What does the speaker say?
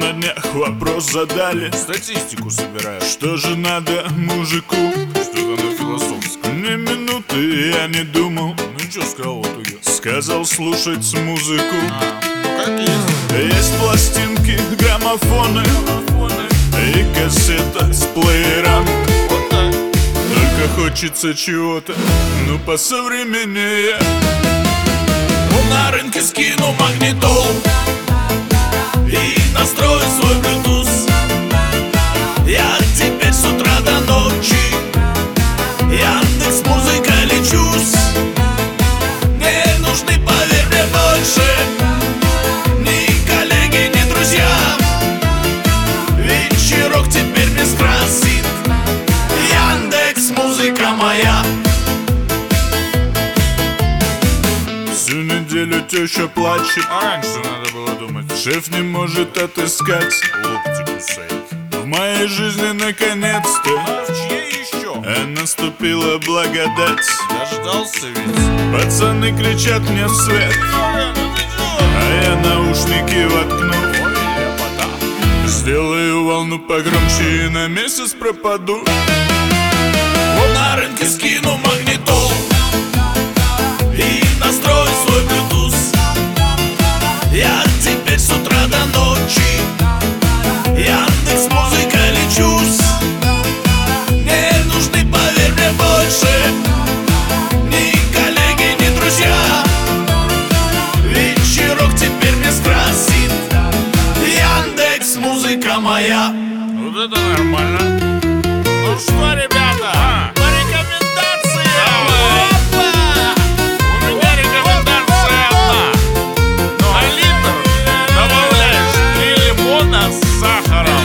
на днях вопрос задали, Статистику собираешь. что же надо мужику? Что-то на философском. Ни минуты я не думал, Ну чё сказал в итоге? сказал слушать музыку. Ну как есть. Есть пластинки, граммофоны и кассета с плеером. Вот так. Только хочется чего-то, ну посовременнее. На рынке скину магнитол и настрою свой Bluetooth. Я теперь с утра до ночи Яндекс.Музыка лечусь. Не нужны, поверь мне, больше ни коллеги, ни друзья. Вечерок теперь мне скрасит Яндекс.Музыка моя. Всю неделю теща плачет, А раньше надо было думать. шеф не может отыскать. Локти кусает. В моей жизни наконец-то А в чьей еще? наступила благодать. Дождался ведь. Пацаны кричат мне вслед, Ну ты чё? а я наушники воткну. Ой, ляпота. Сделаю волну погромче и на месяц пропаду. На рынке скину магнитол и настрою свой Bluetooth. Я теперь с утра до ночи Яндекс.Музыка лечусь. Не нужны, поверь мне, больше ни коллеги, ни друзья. Вечерок теперь мне скрасит Яндекс.Музыка моя. Вот это нормально. Ну что, ребята, по рекомендации. Опа! У меня рекомендация одна. На литр добавляешь 3 лимона с сахаром.